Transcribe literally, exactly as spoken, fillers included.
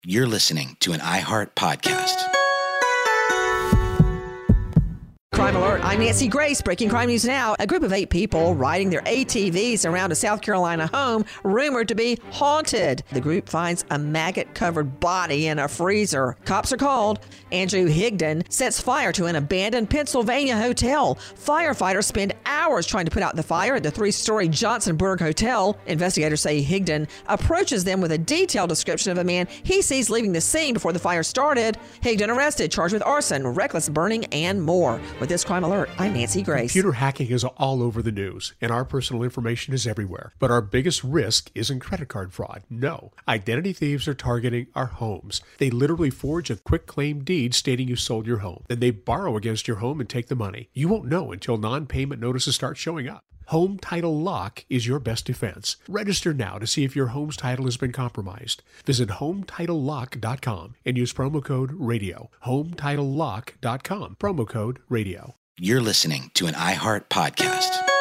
You're listening to an iHeart podcast. Crime Alert, I'm Nancy Grace. Breaking crime news now. A group of eight people riding their A T Vs around a South Carolina home rumored to be haunted. The group finds a maggot-covered body in a freezer. Cops are called. Andrew Higdon sets fire to an abandoned Pennsylvania hotel. Firefighters spend hours trying to put out the fire at the three-story Johnsonburg Hotel. Investigators say Higdon approaches them with a detailed description of a man he sees leaving the scene before the fire started. Higdon arrested, charged with arson, reckless burning, and more. With this Crime Alert, I'm Nancy Grace. Computer hacking is all over the news, and our personal information is everywhere. But our biggest risk isn't credit card fraud. No. Identity thieves are targeting our homes. They literally forge a quick claim deed stating you sold your home. Then they borrow against your home and take the money. You won't know until non-payment notices start showing up. Home Title Lock is your best defense. Register now to see if your home's title has been compromised. Visit home title lock dot com and use promo code RADIO. home title lock dot com, promo code RADIO. You're listening to an iHeart podcast.